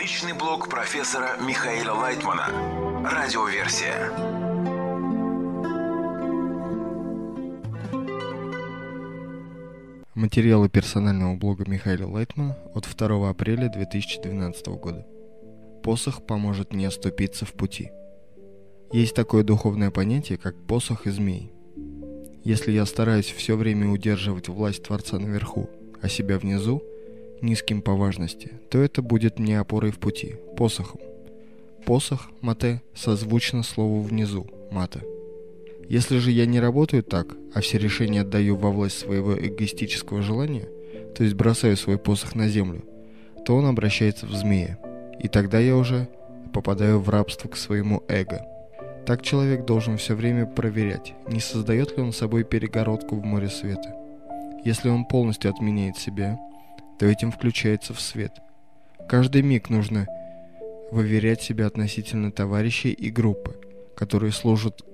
Личный блог профессора Михаила Лайтмана. Радиоверсия. Материалы персонального блога Михаила Лайтмана от 2 апреля 2012 года. Посох поможет не оступиться в пути. Есть такое духовное понятие, как посох и змей. Если я стараюсь все время удерживать власть Творца наверху, а себя внизу, низким по важности, то это будет мне опорой в пути, посохом. Посох, мате, созвучно слову внизу, мата. Если же я не работаю так, а все решения отдаю во власть своего эгоистического желания, то есть бросаю свой посох на землю, то он обращается в змея, и тогда я уже попадаю в рабство к своему эго. Так человек должен все время проверять, не создает ли он собой перегородку в море света. Если он полностью отменяет себя, то этим включается в свет. Каждый миг нужно выверять себя относительно товарищей и группы, которые служат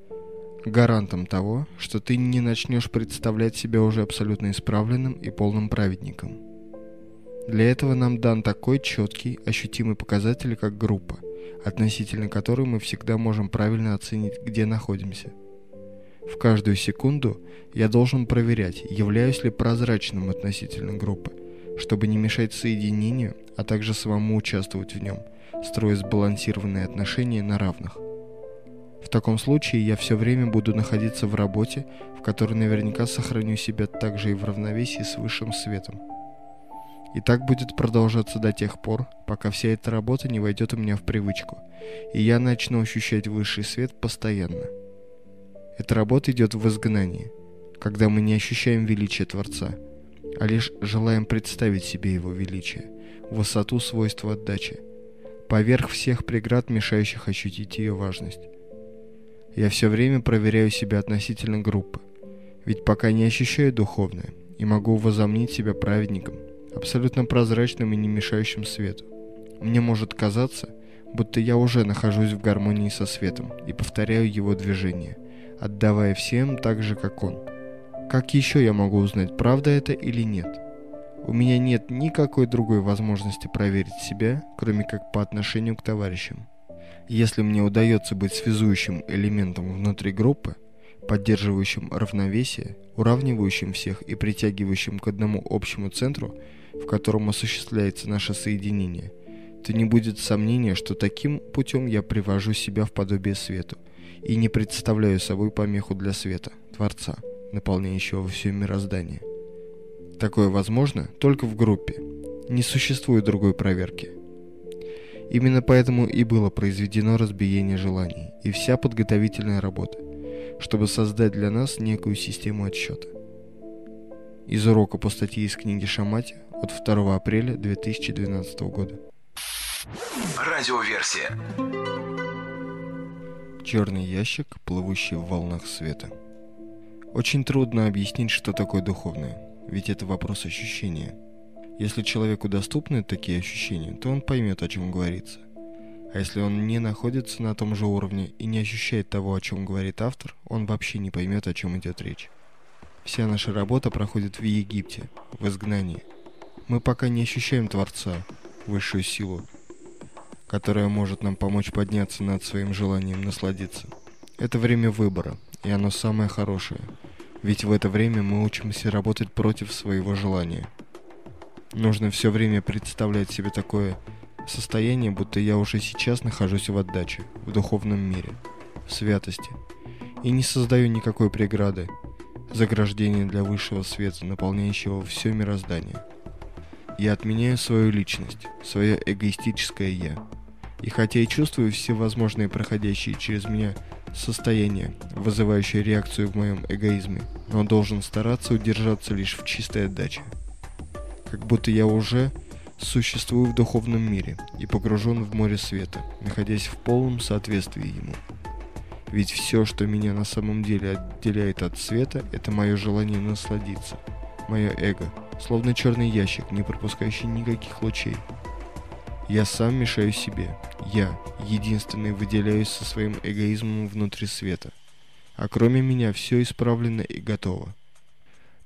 гарантом того, что ты не начнешь представлять себя уже абсолютно исправленным и полным праведником. Для этого нам дан такой четкий, ощутимый показатель, как группа, относительно которой мы всегда можем правильно оценить, где находимся. В каждую секунду я должен проверять, являюсь ли прозрачным относительно группы, чтобы не мешать соединению, а также самому участвовать в нем, строя сбалансированные отношения на равных. В таком случае я все время буду находиться в работе, в которой наверняка сохраню себя также и в равновесии с высшим светом. И так будет продолжаться до тех пор, пока вся эта работа не войдет у меня в привычку, и я начну ощущать высший свет постоянно. Эта работа идет в изгнании, когда мы не ощущаем величия Творца, а лишь желаем представить себе его величие, высоту свойства отдачи, поверх всех преград, мешающих ощутить ее важность. Я все время проверяю себя относительно группы, ведь пока не ощущаю духовное и могу возомнить себя праведником, абсолютно прозрачным и не мешающим свету. Мне может казаться, будто я уже нахожусь в гармонии со светом и повторяю его движение, отдавая всем так же, как он. Как еще я могу узнать, правда это или нет? У меня нет никакой другой возможности проверить себя, кроме как по отношению к товарищам. Если мне удается быть связующим элементом внутри группы, поддерживающим равновесие, уравнивающим всех и притягивающим к одному общему центру, в котором осуществляется наше соединение, то не будет сомнения, что таким путем я привожу себя в подобие свету и не представляю собой помеху для света, Творца, наполняющего все мироздание. Такое возможно только в группе. Не существует другой проверки. Именно поэтому и было произведено разбиение желаний и вся подготовительная работа, чтобы создать для нас некую систему отсчета. Из урока по статье из книги Шамати от 2 апреля 2012 года. Радиоверсия. Черный ящик, плывущий в волнах света. Очень трудно объяснить, что такое духовное, ведь это вопрос ощущения. Если человеку доступны такие ощущения, то он поймет, о чем говорится. А если он не находится на том же уровне и не ощущает того, о чем говорит автор, он вообще не поймет, о чем идет речь. Вся наша работа проходит в Египте, в изгнании. Мы пока не ощущаем Творца, высшую силу, которая может нам помочь подняться над своим желанием насладиться. Это время выбора, и оно самое хорошее, ведь в это время мы учимся работать против своего желания. Нужно все время представлять себе такое состояние, будто я уже сейчас нахожусь в отдаче, в духовном мире, в святости, и не создаю никакой преграды, заграждения для высшего света, наполняющего все мироздание. Я отменяю свою личность, свое эгоистическое «я». И хотя и чувствую все возможные проходящие через меня состояния, вызывающие реакцию в моем эгоизме, но должен стараться удержаться лишь в чистой отдаче. Как будто я уже существую в духовном мире и погружен в море света, находясь в полном соответствии ему. Ведь все, что меня на самом деле отделяет от света, это мое желание насладиться, мое эго, словно черный ящик, не пропускающий никаких лучей. Я сам мешаю себе. Я, единственный, выделяюсь со своим эгоизмом внутри света. А кроме меня все исправлено и готово.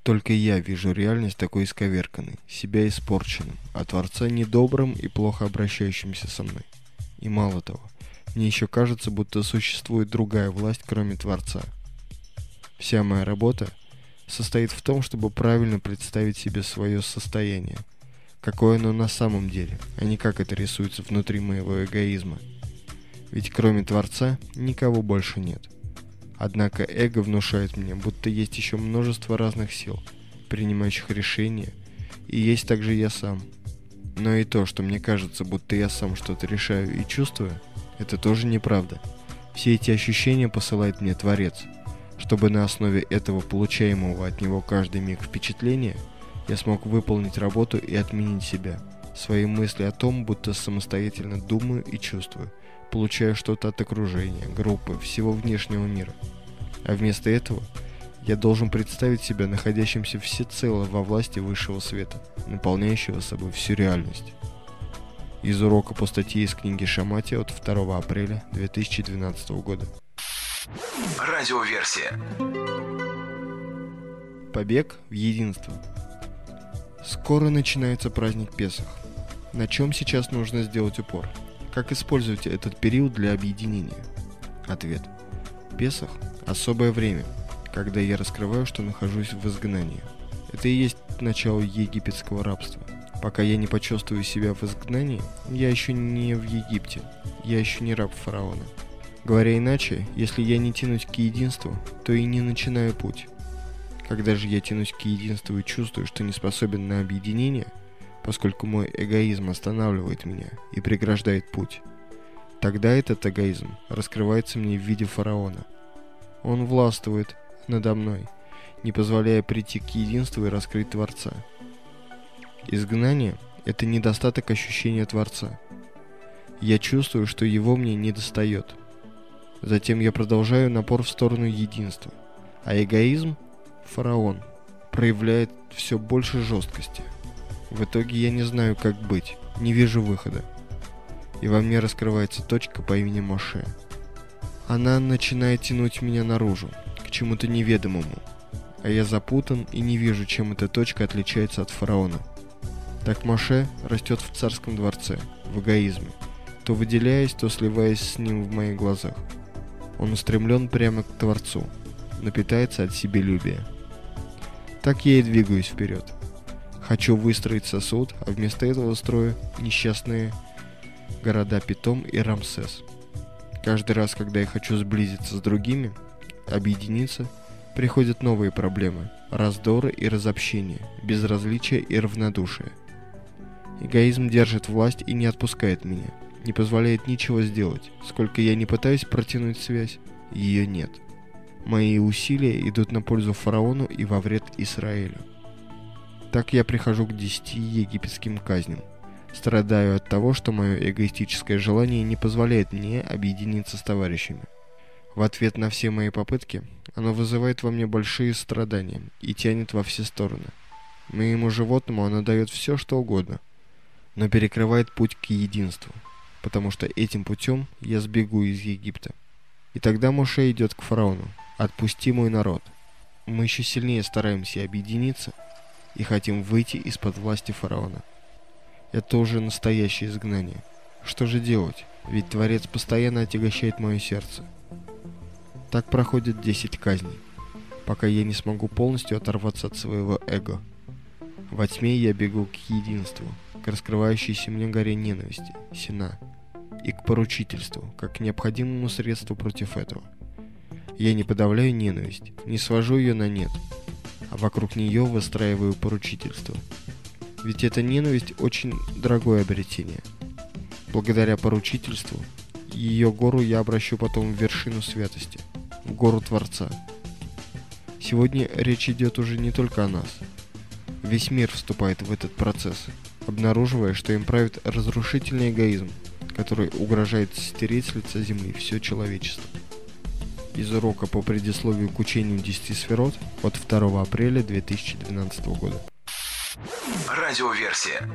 Только я вижу реальность такой исковерканной, себя испорченным, а Творца недобрым и плохо обращающимся со мной. И мало того, мне еще кажется, будто существует другая власть, кроме Творца. Вся моя работа состоит в том, чтобы правильно представить себе свое состояние, какое оно на самом деле, а не как это рисуется внутри моего эгоизма. Ведь кроме Творца никого больше нет. Однако эго внушает мне, будто есть еще множество разных сил, принимающих решения, и есть также я сам. Но и то, что мне кажется, будто я сам что-то решаю и чувствую, это тоже неправда. Все эти ощущения посылает мне Творец, чтобы на основе этого получаемого от него каждый миг впечатления я смог выполнить работу и отменить себя, свои мысли о том, будто самостоятельно думаю и чувствую, получая что-то от окружения, группы, всего внешнего мира. А вместо этого я должен представить себя находящимся всецело во власти высшего света, наполняющего собой всю реальность. Из урока по статье из книги Шамати от 2 апреля 2012 года. Радиоверсия. Побег в единство. Скоро начинается праздник Песах. На чем сейчас нужно сделать упор? Как использовать этот период для объединения? Ответ. Песах – особое время, когда я раскрываю, что нахожусь в изгнании. Это и есть начало египетского рабства. Пока я не почувствую себя в изгнании, я еще не в Египте, я еще не раб фараона. Говоря иначе, если я не тянусь к единству, то и не начинаю путь. Когда же я тянусь к единству и чувствую, что не способен на объединение, поскольку мой эгоизм останавливает меня и преграждает путь, тогда этот эгоизм раскрывается мне в виде фараона. Он властвует надо мной, не позволяя прийти к единству и раскрыть Творца. Изгнание – это недостаток ощущения Творца. Я чувствую, что его мне недостает. Затем я продолжаю напор в сторону единства, а эгоизм, фараон, проявляет все больше жесткости. В итоге я не знаю, как быть, не вижу выхода. И во мне раскрывается точка по имени Моше. Она начинает тянуть меня наружу, к чему-то неведомому, а я запутан и не вижу, чем эта точка отличается от фараона. Так Моше растет в царском дворце, в эгоизме, то выделяясь, то сливаясь с ним в моих глазах. Он устремлен прямо к Творцу, но питается от себелюбия. Так я и двигаюсь вперед. Хочу выстроить сосуд, а вместо этого строю несчастные города Питом и Рамсес. Каждый раз, когда я хочу сблизиться с другими, объединиться, приходят новые проблемы, раздоры и разобщения, безразличие и равнодушие. Эгоизм держит власть и не отпускает меня, не позволяет ничего сделать. Сколько я не пытаюсь протянуть связь, ее нет. Мои усилия идут на пользу фараону и во вред Израилю. Так я прихожу к 10 египетским казням. Страдаю от того, что мое эгоистическое желание не позволяет мне объединиться с товарищами. В ответ на все мои попытки, оно вызывает во мне большие страдания и тянет во все стороны. Моему животному оно дает все, что угодно, но перекрывает путь к единству, потому что этим путем я сбегу из Египта. И тогда Моше идет к фараону: «Отпусти мой народ». Мы еще сильнее стараемся объединиться и хотим выйти из-под власти фараона. Это уже настоящее изгнание. Что же делать? Ведь Творец постоянно отягощает мое сердце. Так проходит 10 казней, пока я не смогу полностью оторваться от своего эго. Во тьме я бегу к единству, к раскрывающейся мне горе ненависти, сина, и к поручительству, как к необходимому средству против этого. Я не подавляю ненависть, не свожу ее на нет, а вокруг нее выстраиваю поручительство. Ведь эта ненависть очень дорогое обретение. Благодаря поручительству ее гору я обращу потом в вершину святости, в гору Творца. Сегодня речь идет уже не только о нас. Весь мир вступает в этот процесс, обнаруживая, что им правит разрушительный эгоизм, который угрожает стереть с лица земли все человечество. Из урока по предисловию к учению 10 сферот от 2 апреля 2012 года. Радиоверсия.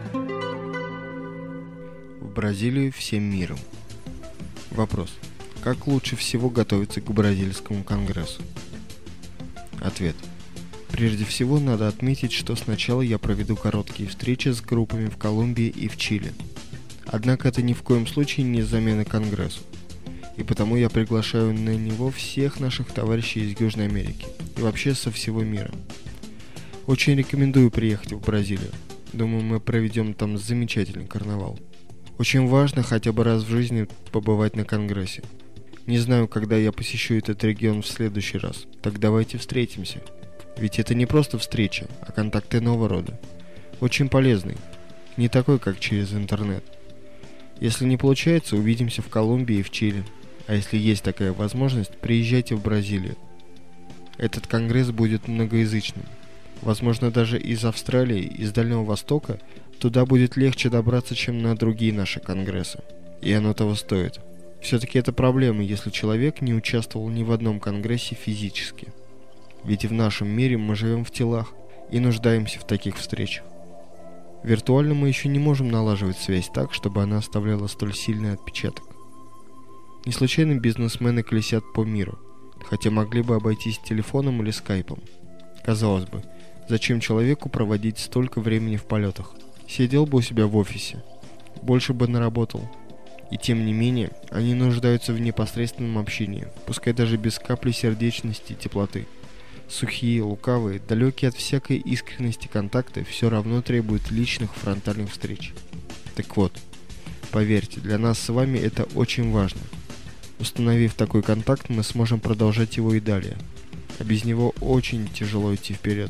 В Бразилию всем миром. Вопрос. Как лучше всего готовиться к бразильскому конгрессу? Ответ. Прежде всего, надо отметить, что сначала я проведу короткие встречи с группами в Колумбии и в Чили. Однако это ни в коем случае не замена Конгрессу. И потому я приглашаю на него всех наших товарищей из Южной Америки и вообще со всего мира. Очень рекомендую приехать в Бразилию. Думаю, мы проведем там замечательный карнавал. Очень важно хотя бы раз в жизни побывать на Конгрессе. Не знаю, когда я посещу этот регион в следующий раз. Так давайте встретимся. Ведь это не просто встреча, а контакт иного рода. Очень полезный. Не такой, как через интернет. Если не получается, увидимся в Колумбии и в Чили. А если есть такая возможность, приезжайте в Бразилию. Этот конгресс будет многоязычным. Возможно, даже из Австралии, из Дальнего Востока туда будет легче добраться, чем на другие наши конгрессы. И оно того стоит. Все-таки это проблема, если человек не участвовал ни в одном конгрессе физически. Ведь и в нашем мире мы живем в телах и нуждаемся в таких встречах. Виртуально мы еще не можем налаживать связь так, чтобы она оставляла столь сильный отпечаток. Не случайно бизнесмены колесят по миру, хотя могли бы обойтись телефоном или скайпом. Казалось бы, зачем человеку проводить столько времени в полетах? Сидел бы у себя в офисе, больше бы наработал. И тем не менее, они нуждаются в непосредственном общении, пускай даже без капли сердечности и теплоты. Сухие, лукавые, далекие от всякой искренности контакты все равно требуют личных фронтальных встреч. Так вот, поверьте, для нас с вами это очень важно. Установив такой контакт, мы сможем продолжать его и далее. А без него очень тяжело идти вперед.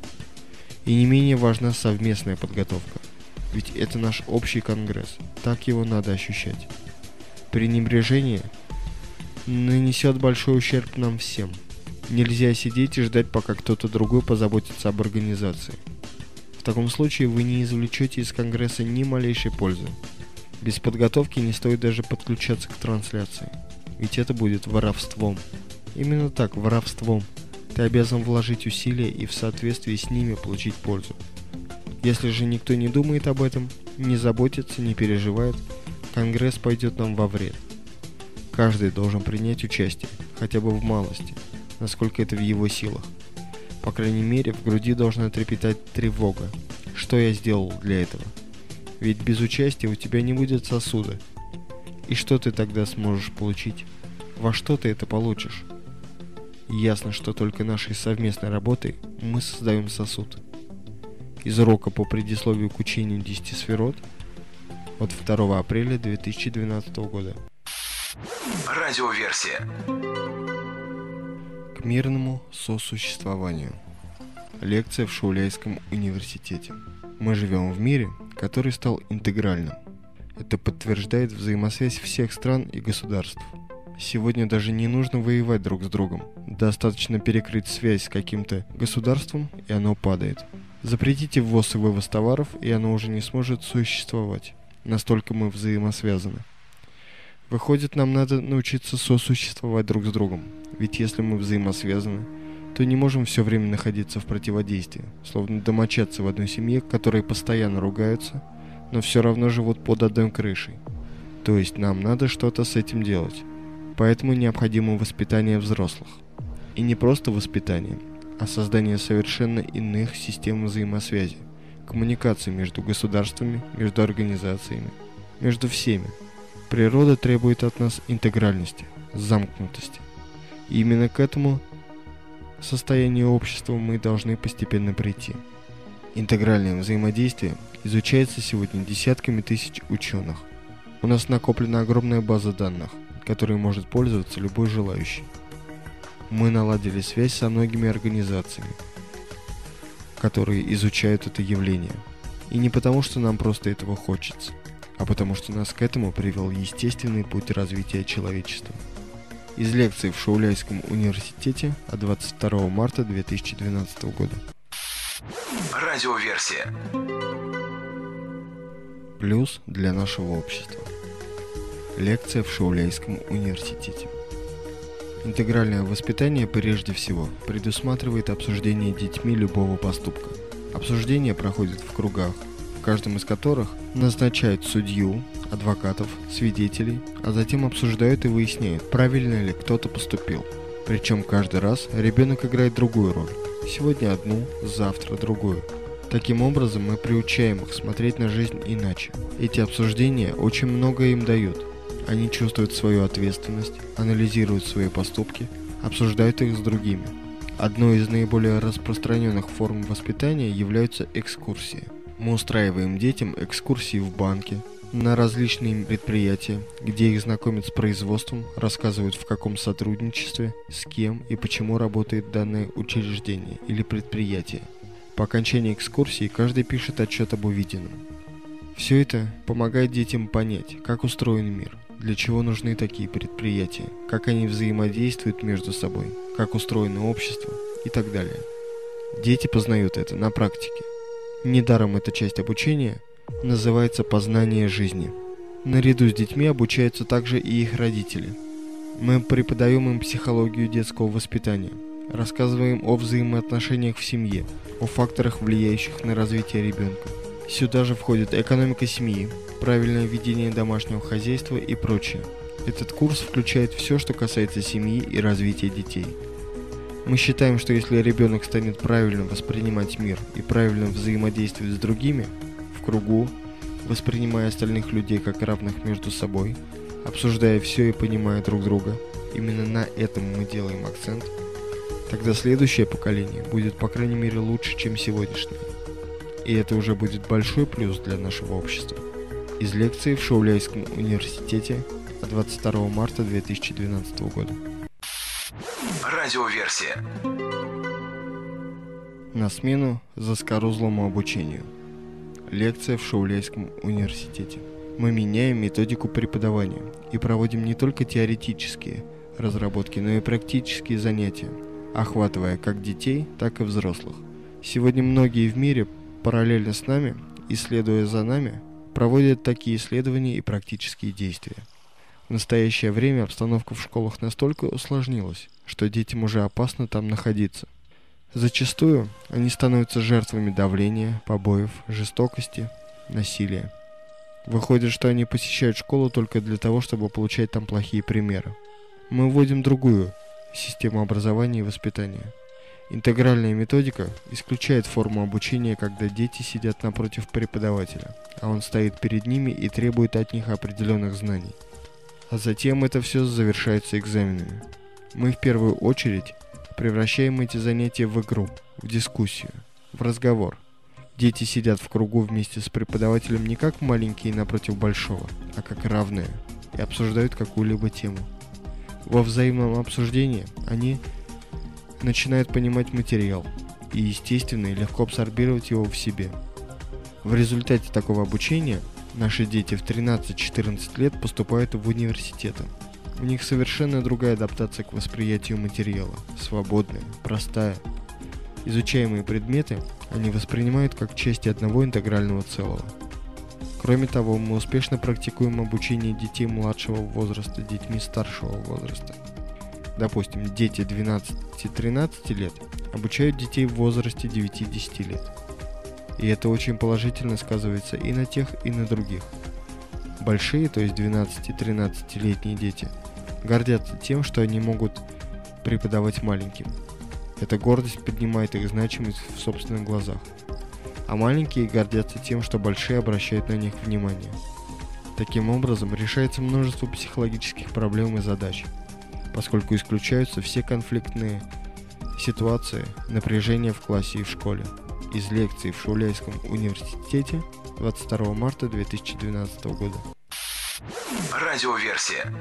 И не менее важна совместная подготовка. Ведь это наш общий конгресс, так его надо ощущать. Пренебрежение нанесет большой ущерб нам всем. Нельзя сидеть и ждать, пока кто-то другой позаботится об организации. В таком случае вы не извлечете из конгресса ни малейшей пользы. Без подготовки не стоит даже подключаться к трансляции. Ведь это будет воровством. Именно так, воровством. Ты обязан вложить усилия и в соответствии с ними получить пользу. Если же никто не думает об этом, не заботится, не переживает, конгресс пойдет нам во вред. Каждый должен принять участие, хотя бы в малости, насколько это в его силах. По крайней мере, в груди должна трепетать тревога. Что я сделал для этого? Ведь без участия у тебя не будет сосуда. И что ты тогда сможешь получить? Во что ты это получишь? Ясно, что только нашей совместной работой мы создаем сосуд. Из урока по предисловию к учению 10 сферот от 2 апреля 2012 года. Радиоверсия. К мирному сосуществованию. Лекция в Шауляйском университете. Мы живем в мире, который стал интегральным. Это подтверждает взаимосвязь всех стран и государств. Сегодня даже не нужно воевать друг с другом. Достаточно перекрыть связь с каким-то государством, и оно падает. Запретите ввоз и вывоз товаров, и оно уже не сможет существовать. Настолько мы взаимосвязаны. Выходит, нам надо научиться сосуществовать друг с другом. Ведь если мы взаимосвязаны, то не можем все время находиться в противодействии, словно домочадцы в одной семье, которые постоянно ругаются, но все равно живут под одной крышей. То есть нам надо что-то с этим делать. Поэтому необходимо воспитание взрослых. И не просто воспитание, а создание совершенно иных систем взаимосвязи, коммуникации между государствами, между организациями, между всеми. Природа требует от нас интегральности, замкнутости. И именно к этому состоянию общества мы должны постепенно прийти. Интегральное взаимодействие изучается сегодня десятками тысяч ученых. У нас накоплена огромная база данных, которой может пользоваться любой желающий. Мы наладили связь со многими организациями, которые изучают это явление. И не потому, что нам просто этого хочется, а потому, что нас к этому привел естественный путь развития человечества. Из лекции в Шауляйском университете от 22 марта 2012 года. Радиоверсия. Плюс для нашего общества. Лекция в Шауляйском университете. Интегральное воспитание прежде всего предусматривает обсуждение детьми любого поступка. Обсуждение проходит в кругах, в каждом из которых назначают судью, адвокатов, свидетелей, а затем обсуждают и выясняют, правильно ли кто-то поступил. Причем каждый раз ребенок играет другую роль. Сегодня одну, завтра другую. Таким образом, мы приучаем их смотреть на жизнь иначе. Эти обсуждения очень многое им дают. Они чувствуют свою ответственность, анализируют свои поступки, обсуждают их с другими. Одной из наиболее распространенных форм воспитания являются экскурсии. Мы устраиваем детям экскурсии в банки, на различные предприятия, где их знакомят с производством, рассказывают, в каком сотрудничестве, с кем и почему работает данное учреждение или предприятие. По окончании экскурсии каждый пишет отчет об увиденном. Все это помогает детям понять, как устроен мир, для чего нужны такие предприятия, как они взаимодействуют между собой, как устроено общество и так далее. Дети познают это на практике. Недаром эта часть обучения называется «познание жизни». Наряду с детьми обучаются также и их родители. Мы преподаем им психологию детского воспитания, рассказываем о взаимоотношениях в семье, о факторах, влияющих на развитие ребенка. Сюда же входит экономика семьи, правильное ведение домашнего хозяйства и прочее. Этот курс включает все, что касается семьи и развития детей. Мы считаем, что если ребенок станет правильно воспринимать мир и правильно взаимодействовать с другими, в кругу, воспринимая остальных людей как равных между собой, обсуждая все и понимая друг друга, именно на этом мы делаем акцент, тогда следующее поколение будет, по крайней мере, лучше, чем сегодняшнее. И это уже будет большой плюс для нашего общества. Из лекции в Шауляйском университете от 22 марта 2012 года. Радиоверсия. На смену заскорузлому обучению. Лекция в Шауляйском университете. Мы меняем методику преподавания и проводим не только теоретические разработки, но и практические занятия, охватывая как детей, так и взрослых. Сегодня многие в мире параллельно с нами, исследуя за нами, проводят такие исследования и практические действия. В настоящее время обстановка в школах настолько усложнилась, что детям уже опасно там находиться. Зачастую они становятся жертвами давления, побоев, жестокости, насилия. Выходит, что они посещают школу только для того, чтобы получать там плохие примеры. Мы вводим другую систему образования и воспитания. Интегральная методика исключает форму обучения, когда дети сидят напротив преподавателя, а он стоит перед ними и требует от них определенных знаний. А затем это все завершается экзаменами. Мы в первую очередь превращаем эти занятия в игру, в дискуссию, в разговор. Дети сидят в кругу вместе с преподавателем не как маленькие напротив большого, а как равные, и обсуждают какую-либо тему. Во взаимном обсуждении они начинают понимать материал и, естественно, легко абсорбировать его в себе. В результате такого обучения наши дети в 13-14 лет поступают в университеты. У них совершенно другая адаптация к восприятию материала, свободная, простая. Изучаемые предметы они воспринимают как части одного интегрального целого. Кроме того, мы успешно практикуем обучение детей младшего возраста детьми старшего возраста. Допустим, дети 12-13 лет обучают детей в возрасте 9-10 лет. И это очень положительно сказывается и на тех, и на других. Большие, то есть 12-13-летние дети, гордятся тем, что они могут преподавать маленьким. Эта гордость поднимает их значимость в собственных глазах. А маленькие гордятся тем, что большие обращают на них внимание. Таким образом, решается множество психологических проблем и задач, поскольку исключаются все конфликтные ситуации, напряжения в классе и в школе. Из лекции в Шауляйском университете 22 марта 2012 года. Радиоверсия.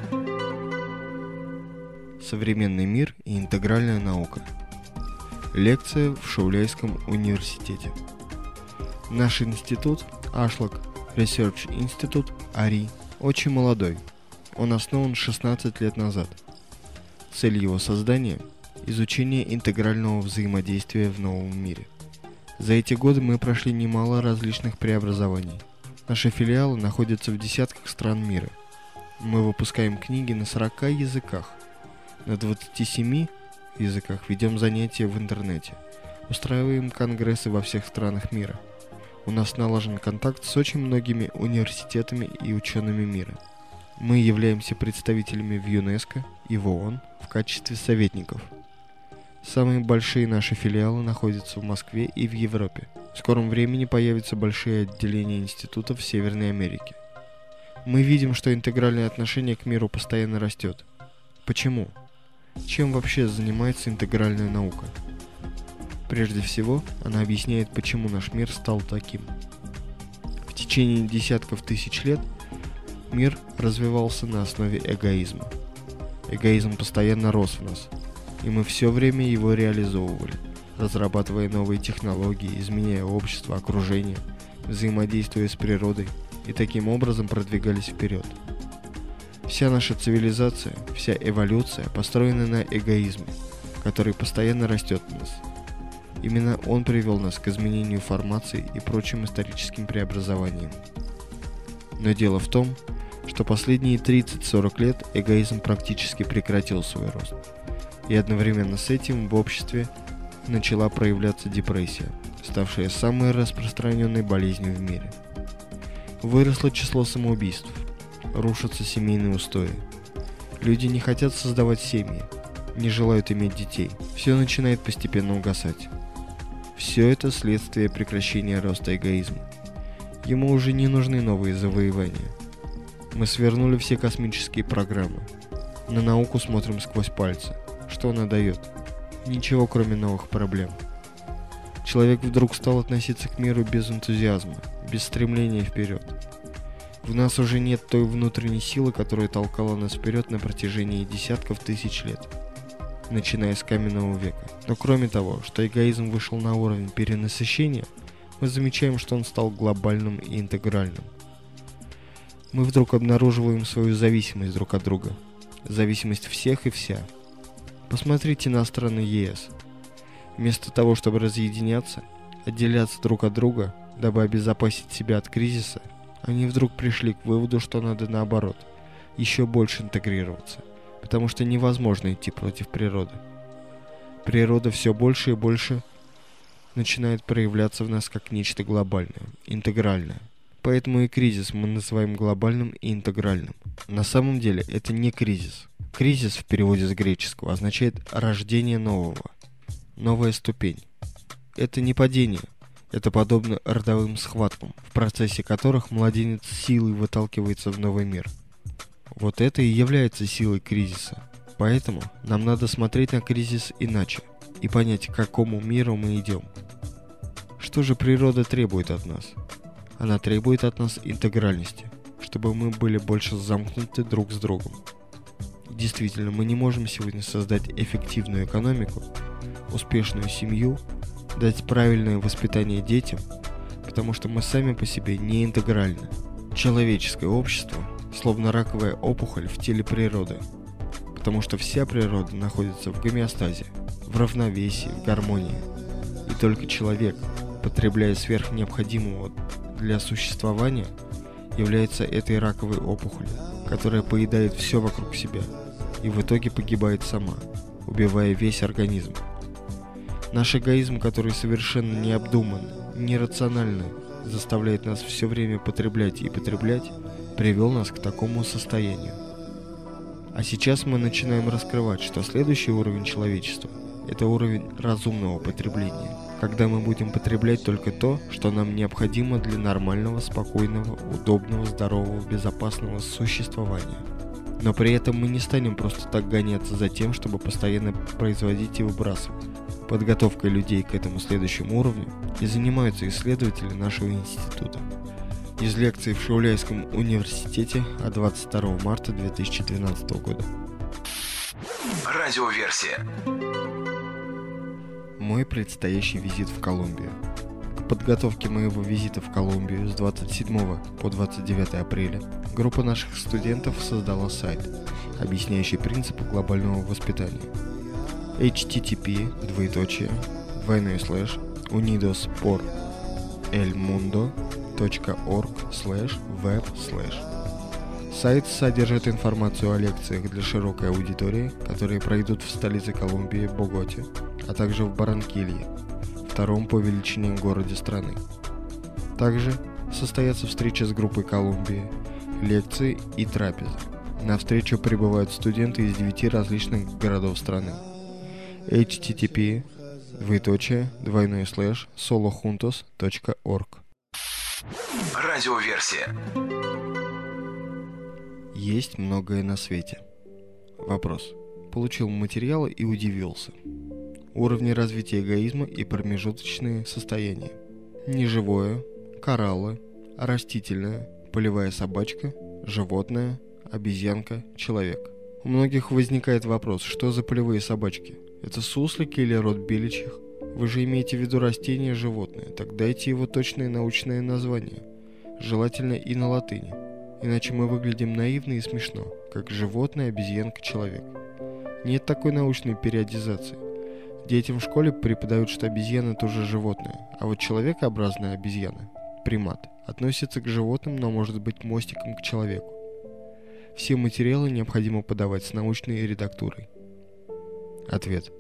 Современный мир и интегральная наука. Лекция в Шауляйском университете. Наш институт, Ashlock Research Institute, АРИ, очень молодой. Он основан 16 лет назад. Цель его создания – изучение интегрального взаимодействия в новом мире. За эти годы мы прошли немало различных преобразований. Наши филиалы находятся в десятках стран мира. Мы выпускаем книги на 40 языках. На 27 языках ведем занятия в интернете. Устраиваем конгрессы во всех странах мира. У нас налажен контакт с очень многими университетами и учеными мира. Мы являемся представителями в ЮНЕСКО и в ООН в качестве советников. Самые большие наши филиалы находятся в Москве и в Европе. В скором времени появятся большие отделения институтов в Северной Америке. Мы видим, что интегральное отношение к миру постоянно растет. Почему? Чем вообще занимается интегральная наука? Прежде всего, она объясняет, почему наш мир стал таким. В течение десятков тысяч лет мир развивался на основе эгоизма. Эгоизм постоянно рос в нас, и мы все время его реализовывали, разрабатывая новые технологии, изменяя общество, окружение, взаимодействуя с природой, и таким образом продвигались вперед. Вся наша цивилизация, вся эволюция построена на эгоизме, который постоянно растет в нас. Именно он привел нас к изменению формации и прочим историческим преобразованиям. Но дело в том, что последние 30-40 лет эгоизм практически прекратил свой рост. И одновременно с этим в обществе начала проявляться депрессия, ставшая самой распространенной болезнью в мире. Выросло число самоубийств, рушатся семейные устои. Люди не хотят создавать семьи, не желают иметь детей. Все начинает постепенно угасать. Все это следствие прекращения роста эгоизма. Ему уже не нужны новые завоевания. Мы свернули все космические программы. На науку смотрим сквозь пальцы. Что она дает? Ничего, кроме новых проблем. Человек вдруг стал относиться к миру без энтузиазма, без стремления вперед. В нас уже нет той внутренней силы, которая толкала нас вперед на протяжении десятков тысяч лет, начиная с каменного века. Но кроме того, что эгоизм вышел на уровень перенасыщения, мы замечаем, что он стал глобальным и интегральным. Мы вдруг обнаруживаем свою зависимость друг от друга, зависимость всех и вся. Посмотрите на страны ЕС. Вместо того, чтобы разъединяться, отделяться друг от друга, дабы обезопасить себя от кризиса, они вдруг пришли к выводу, что надо наоборот, еще больше интегрироваться, потому что невозможно идти против природы. Природа все больше и больше начинает проявляться в нас как нечто глобальное, интегральное. Поэтому и кризис мы называем глобальным и интегральным. На самом деле это не кризис. Кризис в переводе с греческого означает рождение нового, новая ступень. Это не падение, это подобно родовым схваткам, в процессе которых младенец силой выталкивается в новый мир. Вот это и является силой кризиса. Поэтому нам надо смотреть на кризис иначе и понять, к какому миру мы идем. Что же природа требует от нас? Она требует от нас интегральности, чтобы мы были больше замкнуты друг с другом. Действительно, мы не можем сегодня создать эффективную экономику, успешную семью, дать правильное воспитание детям, потому что мы сами по себе не интегральны. Человеческое общество словно раковая опухоль в теле природы, потому что вся природа находится в гомеостазе, в равновесии, в гармонии. И только человек, потребляя сверх необходимого для существования, является этой раковой опухолью, которая поедает все вокруг себя и в итоге погибает сама, убивая весь организм. Наш эгоизм, который совершенно необдуманно, нерационально заставляет нас все время потреблять и потреблять, привел нас к такому состоянию. А сейчас мы начинаем раскрывать, что следующий уровень человечества – это уровень разумного потребления, когда мы будем потреблять только то, что нам необходимо для нормального, спокойного, удобного, здорового, безопасного существования. Но при этом мы не станем просто так гоняться за тем, чтобы постоянно производить и выбрасывать. Подготовкой людей к этому следующему уровню и занимаются исследователи нашего института. Из лекции в Шауляйском университете от 22 марта 2012 года. Радиоверсия. Мой предстоящий визит в Колумбию. К подготовке моего визита в Колумбию с 27 по 29 апреля группа наших студентов создала сайт, объясняющий принципы глобального воспитания. http://unidosporelmundo.org/web/. Сайт содержит информацию о лекциях для широкой аудитории, которые пройдут в столице Колумбии Боготе, а также в Барранкилье, втором по величине городе страны. Также состоятся встречи с группой Колумбии, лекции и трапезы. На встречу прибывают студенты из 9 различных городов страны. http://solohuntos.org. Радиоверсия. Есть многое на свете. Вопрос. Получил материалы и удивился. Уровни развития эгоизма и промежуточные состояния. Неживое, кораллы, растительное, полевая собачка, животное, обезьянка, человек. У многих возникает вопрос, что за полевые собачки? Это суслики или род беличьих? Вы же имеете в виду растение, животное, так дайте его точное научное название, желательно и на латыни, иначе мы выглядим наивно и смешно, как животное, обезьянка, человек. Нет такой научной периодизации. Детям в школе преподают, что обезьяна тоже животное, а вот человекообразная обезьяна, примат, относится к животным, но может быть мостиком к человеку. Все материалы необходимо подавать с научной редактурой. Ответ.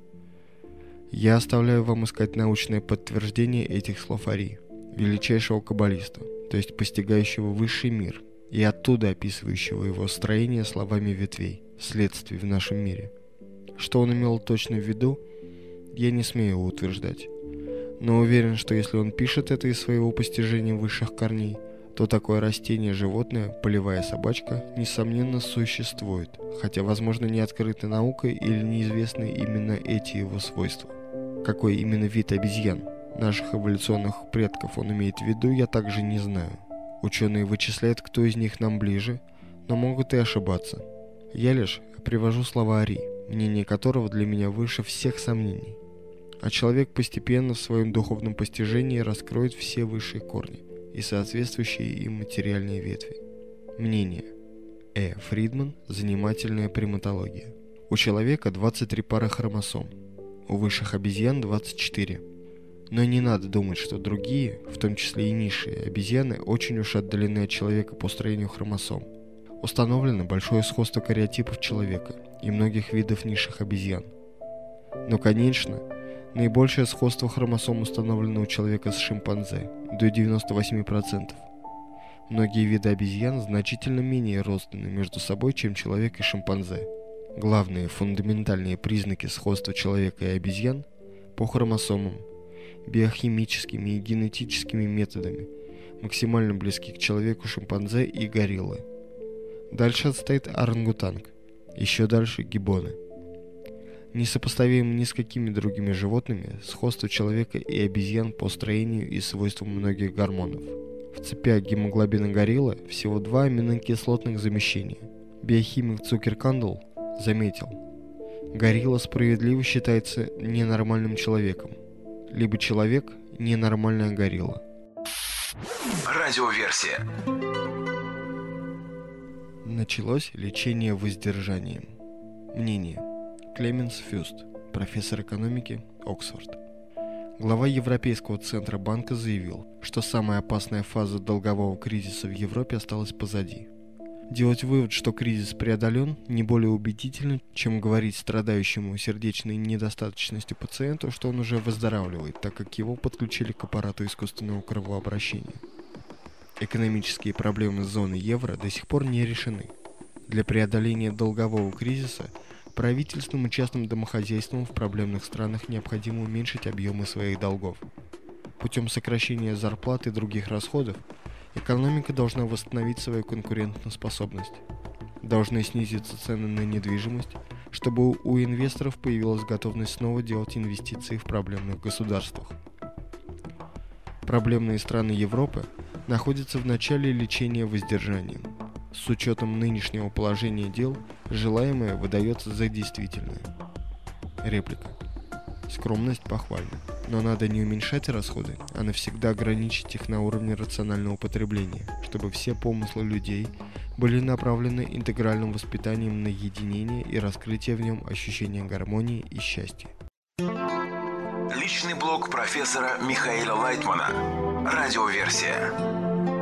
Я оставляю вам искать научное подтверждение этих слов Ари, величайшего каббалиста, то есть постигающего высший мир, и оттуда описывающего его строение словами ветвей, следствий в нашем мире. Что он имел точно в виду, я не смею утверждать, но уверен, что если он пишет это из своего постижения высших корней, то такое растение, животное, полевая собачка, несомненно, существует, хотя, возможно, не открыто наукой или неизвестны именно эти его свойства. Какой именно вид обезьян, наших эволюционных предков, он имеет в виду, я также не знаю. Ученые вычисляют, кто из них нам ближе, но могут и ошибаться. Я лишь привожу слова Ари, мнение которого для меня выше всех сомнений. А человек постепенно в своем духовном постижении раскроет все высшие корни и соответствующие им материальные ветви. Мнение. Фридман. Занимательная приматология. У человека 23 пары хромосом. У высших обезьян 24. Но не надо думать, что другие, в том числе и низшие обезьяны, очень уж отдалены от человека по строению хромосом. Установлено большое сходство кариотипов человека и многих видов низших обезьян. Но, конечно, наибольшее сходство хромосом установлено у человека с шимпанзе, до 98%. Многие виды обезьян значительно менее родственны между собой, чем человек и шимпанзе. Главные фундаментальные признаки сходства человека и обезьян по хромосомам, биохимическими и генетическими методами максимально близки к человеку шимпанзе и гориллы. Дальше отстоит орангутанг, еще дальше гиббоны. Несопоставимо ни с какими другими животными сходство человека и обезьян по строению и свойствам многих гормонов. В цепях гемоглобина гориллы всего 2 аминокислотных замещения. Биохимик Цукер-Кандл заметил: горилла справедливо считается ненормальным человеком, либо человек – ненормальная горилла. Радиоверсия. Началось лечение воздержанием. Мнение. Клеменс Фюст, профессор экономики, Оксфорд. Глава Европейского центробанка заявил, что самая опасная фаза долгового кризиса в Европе осталась позади. Делать вывод, что кризис преодолен, не более убедительно, чем говорить страдающему сердечной недостаточностью пациенту, что он уже выздоравливает, так как его подключили к аппарату искусственного кровообращения. Экономические проблемы зоны евро до сих пор не решены. Для преодоления долгового кризиса правительствам и частным домохозяйствам в проблемных странах необходимо уменьшить объемы своих долгов. Путем сокращения зарплат и других расходов экономика должна восстановить свою конкурентоспособность. Должны снизиться цены на недвижимость, чтобы у инвесторов появилась готовность снова делать инвестиции в проблемных государствах. Проблемные страны Европы находятся в начале лечения воздержанием. С учетом нынешнего положения дел, желаемое выдается за действительное. Реплика. Скромность похвальна, но надо не уменьшать расходы, а навсегда ограничить их на уровне рационального потребления, чтобы все помыслы людей были направлены интегральным воспитанием на единение и раскрытие в нем ощущения гармонии и счастья. Личный блог профессора Михаила Лайтмана. Радиоверсия.